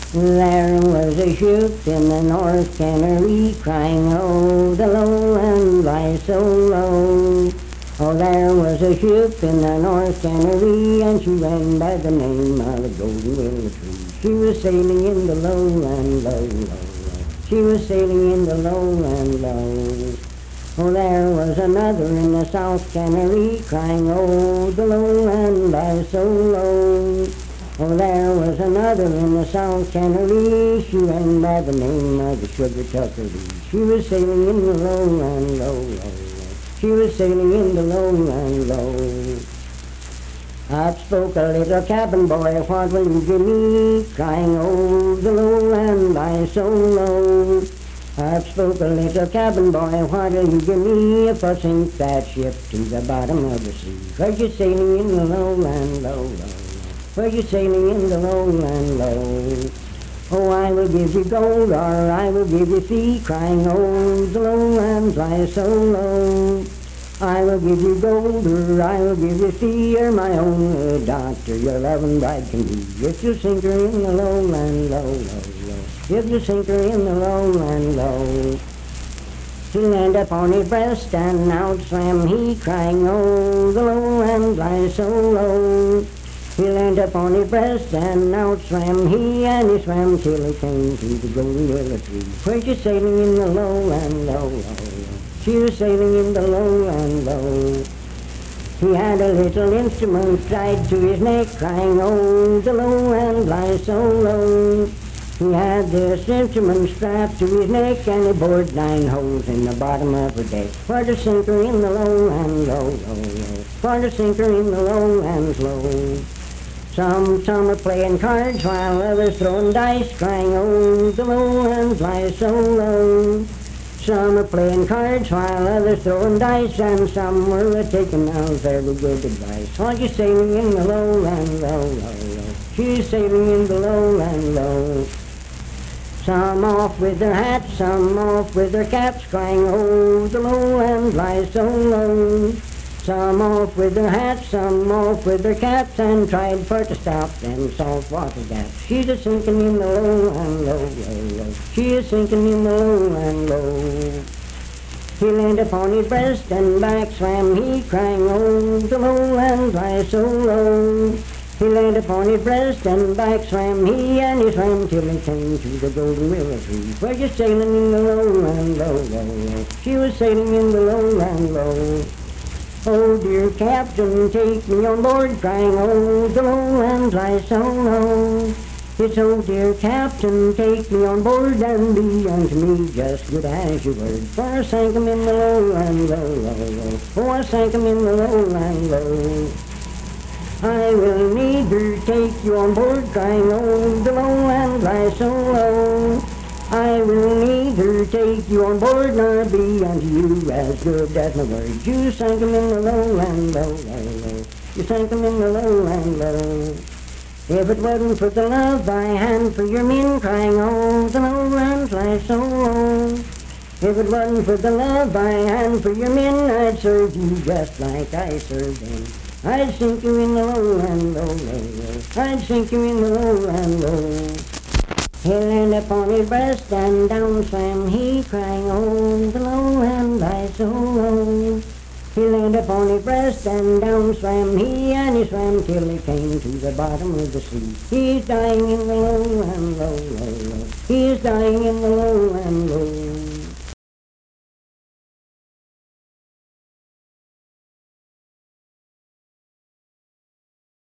There was a ship in the North Canary crying, oh, the lowland lies so low. Oh, there was a ship in the North Canary, and she ran by the name of the Golden Willow Tree. She was sailing in the lowland low, low, low. She was sailing in the lowland low. Oh, there was another in the South Canary crying, oh, the lowland lies so low. Oh, there was another in the South Canary, she ran by the name of the Sugar Tucker Lee. She was sailing in the lowland low, low, low. She was sailing in the lowland low. Up spoke a little cabin boy, what will you give me? Crying, oh, the lowland lies so low. Up spoke a little cabin boy, what will you give me if I sink that ship to the bottom of the sea? 'Cause you're sailing in the lowland low, low, low. For you're sailing in the lowland low. Oh, I will give you gold, or I will give you fee, crying, oh, the lowlands lie so low. I will give you gold, or I will give you fee, or my own doctor, your loving bride can be. If you sink her in the lowland low, low, low. If you sink her in the lowland low. He'll land upon his breast, and out swam he, crying, oh, the lowland lies so low. He landed upon his breast, and out swam he, and he swam till he came to the Golden Willow Tree. Where she's sailing in the lowland low, low, low. She was sailing in the lowland low. He had a little instrument tied to his neck, crying, oh, the lowland lies so low. He had this instrument strapped to his neck, and he bored 9 holes in the bottom of her deck. For to sink her in the lowland low, low, low. For to sink her in the lowland low. Some are playing cards while others throwing dice, crying, oh, the lowlands lie so low. Some are playing cards while others throwing dice, and some were taking out very good advice. While you're sailing in the lowland low, low, low. She's sailing in the lowland low. Some off with their hats, some off with their caps, crying, oh, the lowland lies so low. Some off with their hats, some off with their caps, and tried for to stop them saltwater gaps. She's a sinking in the lowland low, low, low. She is sinking in the lowland low. He landed upon his breast, and back swam he, crying, oh, the lowland lies so low. He landed upon his breast, and back swam he, and he swam till he came to the Golden Willow Tree. Where you're sailing in the lowland low, low, low. She was sailing in the lowland low. Oh, dear captain, take me on board, crying, oh, the lowlands lie so low. It's, oh, dear captain, take me on board, and be unto me just good as your word. For I sank him in the lowland low, low, low. Oh, I sank him in the lowland low. I will neither take you on board, crying, oh, the lowland lies so low. I will neither take you on board, nor be unto you as good as my word. You sank him in the lowland low, low, low. You sank him in the lowland low. If it wasn't for the love I had for your men, crying, oh, the lowlands lie so low. If it wasn't for the love I had for your men, I'd serve you just like I served them. I'd sink you in the lowland low, low, low. I'd sink you in the lowland low. He landed upon his breast, and down swam he, crying, oh, the lowland lies so low. He landed upon his breast, and down swam he, and he swam till he came to the bottom of the sea. He's dying in the lowland low, low, low. He is dying in the lowland low.